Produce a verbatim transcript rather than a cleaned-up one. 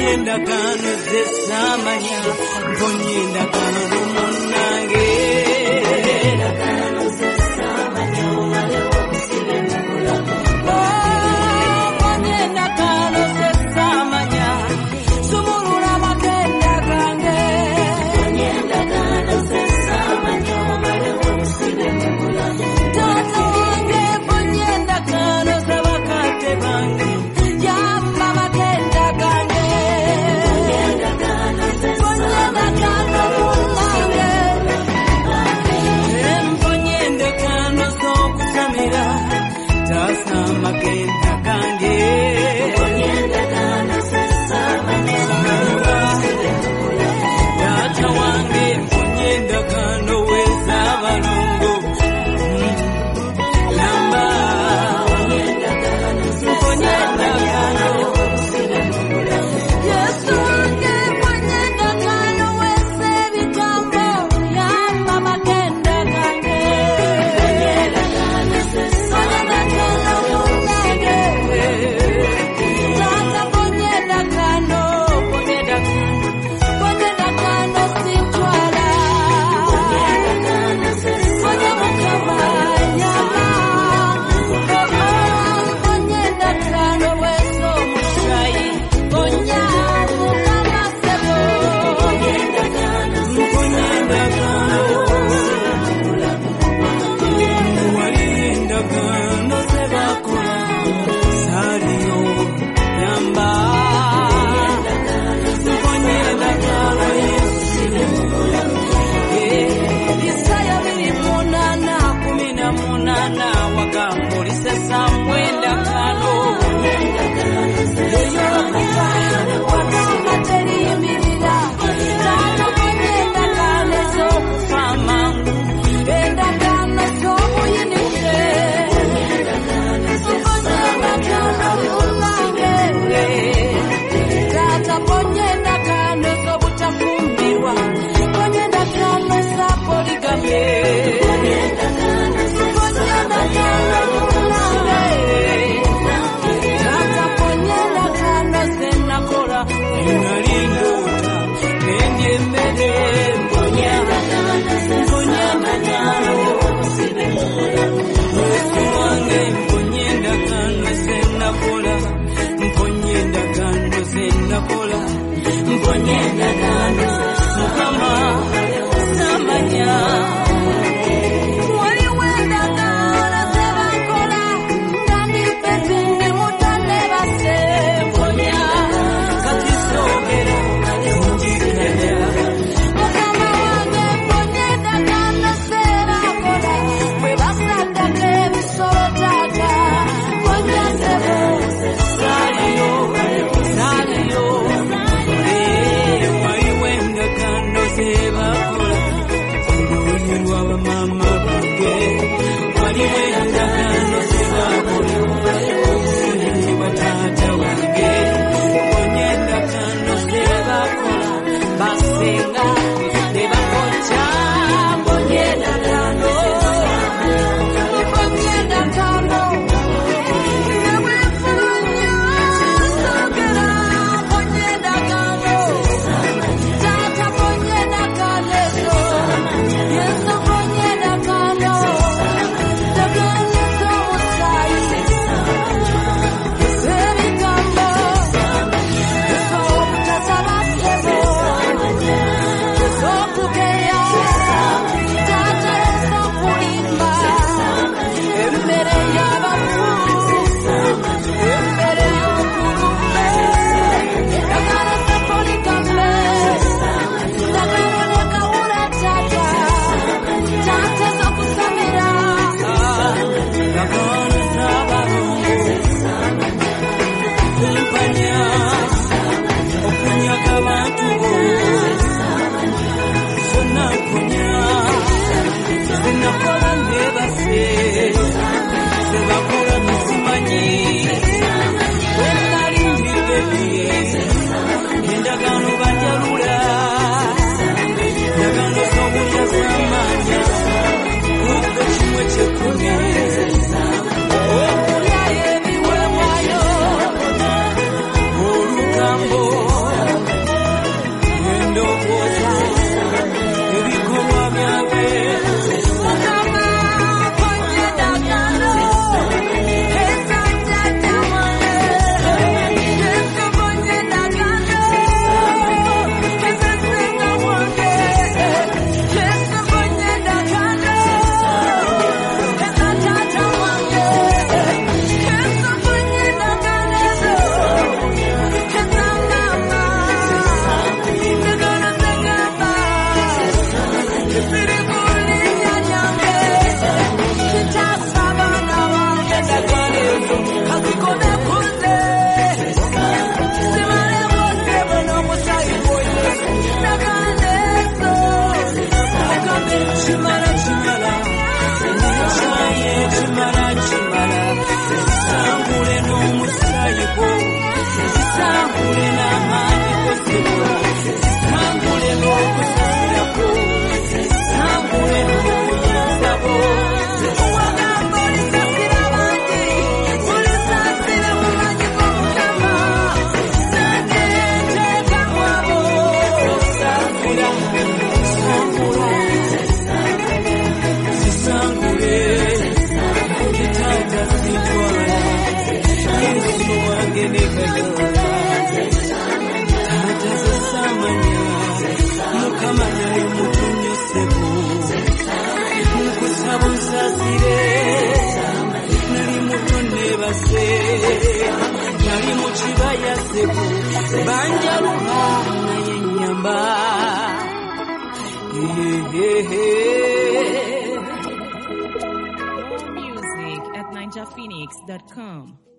Ponyenda kano zesamanya, ponyenda kano munange. Ponyenda kano zesamanya, umale wokusile mukulamu. Oh, ponyenda kano zesamanya, sumurula makenda kange. Ponyenda kano zesamanya, umale wokusile mukulamu. Tata wange ponyenda kano zabakate bange. Magenda kange ponyenda kano zesamanya tata wange ponyenda kano weza balongo lamba ponyenda kano ponyenda kano Yesu wange ponyenda kano weze bitambo yamba magenda kange ponyenda kano zesamanya Oh Tata zesamanya Mukama yali mutunyosebo Nkusaba onsasire Nali muto nebase Nali mu kibaya sebo Banjaluka naye nnyamba More music at ninja phoenix dot com.